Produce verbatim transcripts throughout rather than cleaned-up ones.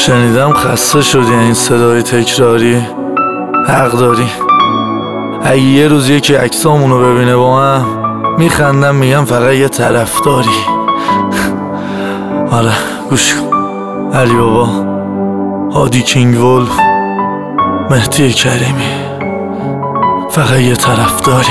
شنیدم خسته شدی این صدای تکراری. حق داری. اگه یه روز یکی عکسامونو ببینه با هم میخندم میگم فقط یه طرفداری. آره گوش کن. علی بابا، هادی کینگ ولف، مهدی کریمی، فقط یه طرفداری.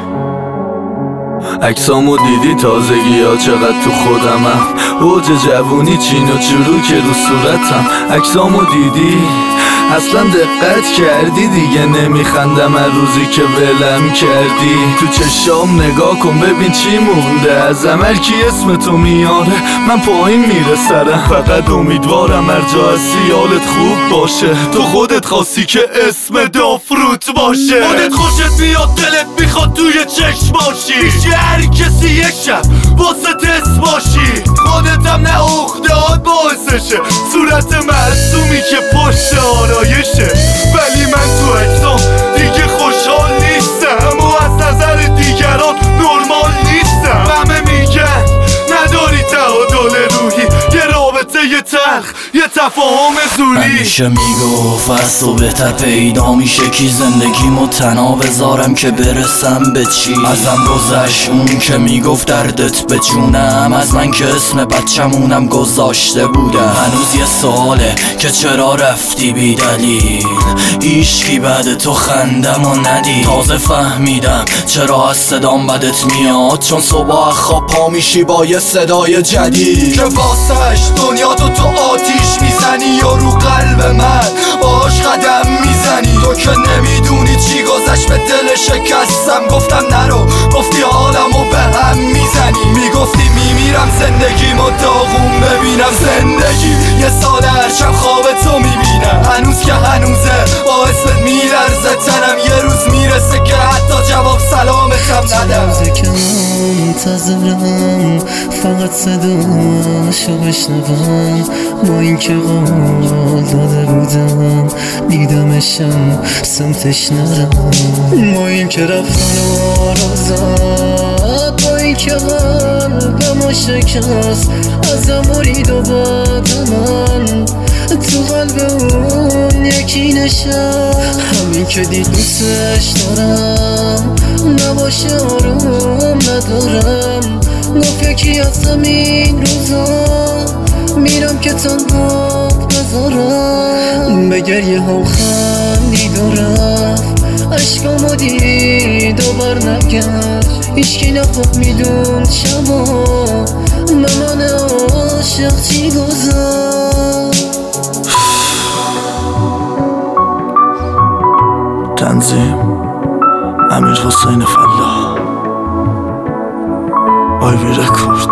عکسامو دیدی تازگی ها چقدر تو خودمم، اوج جوونی چین و چروک رو صورتم. عکسامو دیدی اصلا دقت کردی دیگه نمیخندم هر روزی که ولم کردی. تو چشام نگاه کن ببین چی مونده ازم، هر کی اسم تو میاره من پایین میره سرم. فقط امیدوارم هر جا هستی حالت خوب باشه، تو خودت خواستی که اسم دافروت باشه. خودت خوشت میاد دلت میخواد توی چشم باشی، پیش هر کسی یک شب واسه تست باشی. خودتم نه اخدهات باعثشه، صورت معصومی که پشت آرایشه. ولی من تو عکسام دیگه خوشحال نیستم و از نظر دیگران نرمال نیستم. همه میگن نداری تعادل روحی، یه رابطه یه تلخ یه تفاهم زوری. همیشه میگفت از تو بهتر پیدا میشه کی، زندگیمو تنها بذارم که برسم به چی. ازم گذشت اون که میگفت دردت به جونم، از من که اسم بچمونم گذاشته بودم. هنوز یه سواله که چرا رفتی بی دلیل، هیچکی بعد تو خندم و ندید. تازه فهمیدم چرا از صدام بدت میاد، چون صبح خواب پا میشی با یه صدای جدید که واسش دنیا تو تو آتیش میزنی و رو قلب من باش قدم میزنی. تو که نمیدونی چی گذشت به دل شکستم، گفتم نرو گفتی حالمو به هم میزنی. میگفتی میمیرم زندگیمو داغون ببینم، زندگی یه سال هرشب خواب تو میبینم. هنوز که هنوزه با اسمت میلرزه تنم، یه روز میرسه که حتی جواب سلامتم ندم. منتظرم فقط صداشو بشنوم، با این که قول داده بودم دیدمشم سمتش نرم. با این که رفتن و رازد، با این که قلبمو شکست ازم برید و باد من تو قلب اون یکی نشست. همین که دید دوستش دارم نباشه آروم ندارم، گفت یکی از همین روزا میرم که تنها بذارم. به گریه ها خندید و رفت، عشقامو دید و بر نگشت. هیچکی نفهمیدون شبا به من عاشق چی گذاشت. تنظیم امیر حسین فلاح، آیوی رکورد.